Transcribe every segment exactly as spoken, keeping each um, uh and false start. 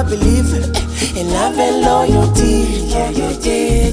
believe in love and loyalty. Yeah, yeah, yeah,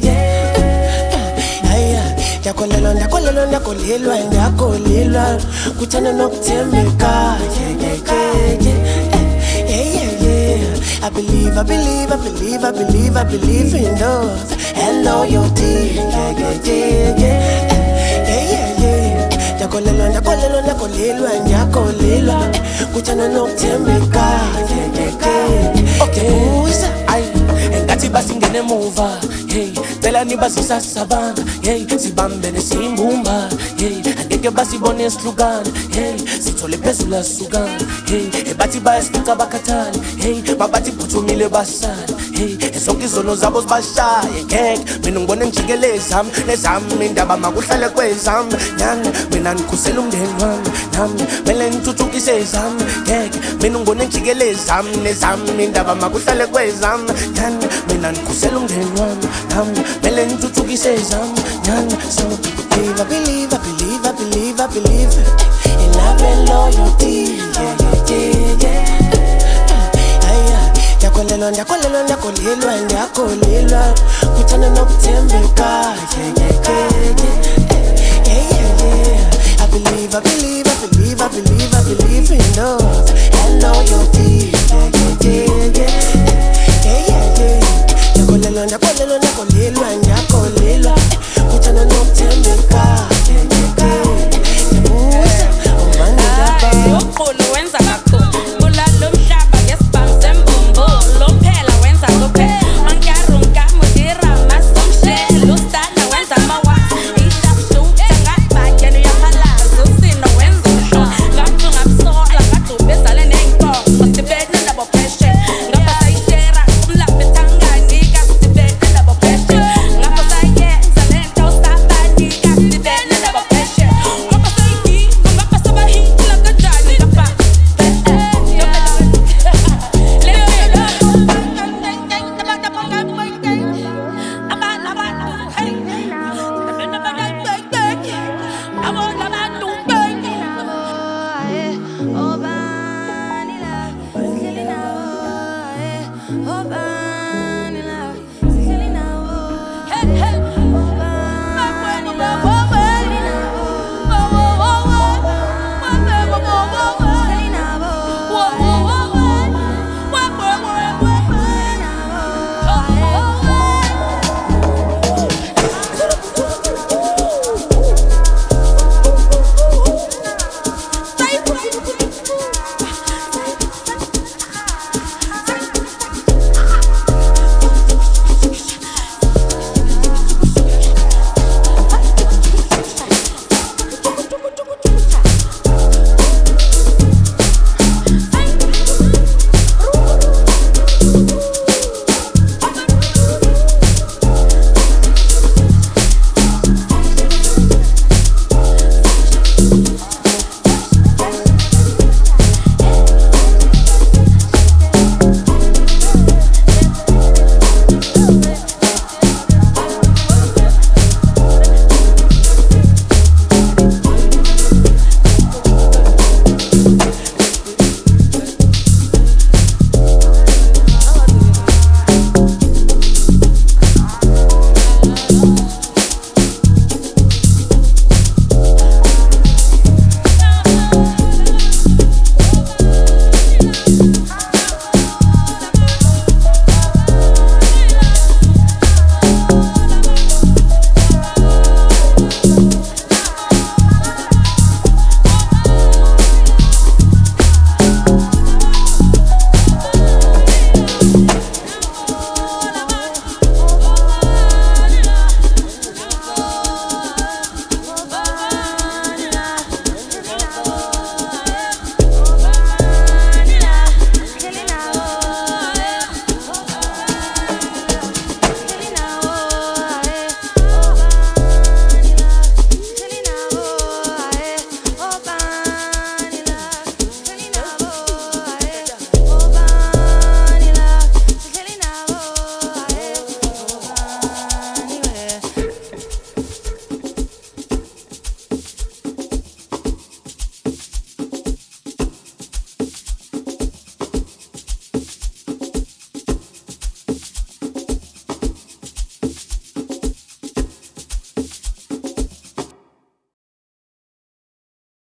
yeah. Aya, ndakolelwa, ndakolelwa, ndakolelwa, ndakolelwa. Kuthanda nokuthembeka. Yeah, yeah, yeah, yeah. Yeah, yeah, yeah. I believe, I believe, I believe, I believe, I believe in love and loyalty. Yeah, yeah, yeah, yeah. Yeah, yeah, yeah. Ndakolelwa, ndakolelwa, ndakolelwa, ndakolelwa. Kuthanda nokuthembeka. Yeah, yeah, yeah. Okay, ay, engathi basingene muva. Hey, phela nibazisa sabanga. Hey, sibambene simbumba. Hey, angeke basibone sihlukana. Hey, sithole phezulu asukana. Hey, ebathi bayasifica bakhathale. Hey, mabathi phuthumile basala. Hey, zonke izono zabo zibashaye ngeke mina ngibone ngijikele zami nezami indaba makuhlale kwezami nyana mina ngikhusela umndeni wami nami mele ngithuthukise zami ngeke mina ngibone ngijikele zami nezami indaba makuhlale kwezami nyana mina ngikhusela umndeni wami nami mele ngithuthukise zami nyana so believe, I believe, I believe, I believe, I believe in love and loyalty. Yeah, yeah, yeah, yeah. Aya, ndakolelwa, ndakolelwa, ndakolelwa, ndakolelwa. Kuthanda nokuthembeka. Yeah, yeah, yeah, yeah. Yeah, yeah, yeah. I believe, I believe, I believe, I believe, I believe in love and loyalty. Yeah, yeah, yeah, yeah. Yeah, yeah, yeah. Ndakolelwa, ndakolelwa, ndakolelwa, ndakolelwa. Kuthanda nokuthembeka. Yeah, yeah, yeah. Ndabuza, umane lapha. Ukhulu wenza kakhulu. Kulalo mhlaba ngesibhamu sembombo. Lo mphela wenza kuphela. Onkarunka mudira masomshelo. Ustada wenza amawazi. Ishapshuta ngabhakeni uyaphalaza. Usino wenza usho. Ngaphu ngabsola ngadubezale ney'nkomo. Sibhekne nabo pheshe. Ngapha sayishera umlambe Tanganyika. Sibhekne nabo pheshe. Ngapha sayenza lento sabanika. Sibhekne nabo pheshe. Ngapha sayigiba ngapha sabahitla kanjani ngapha. Hey, hey.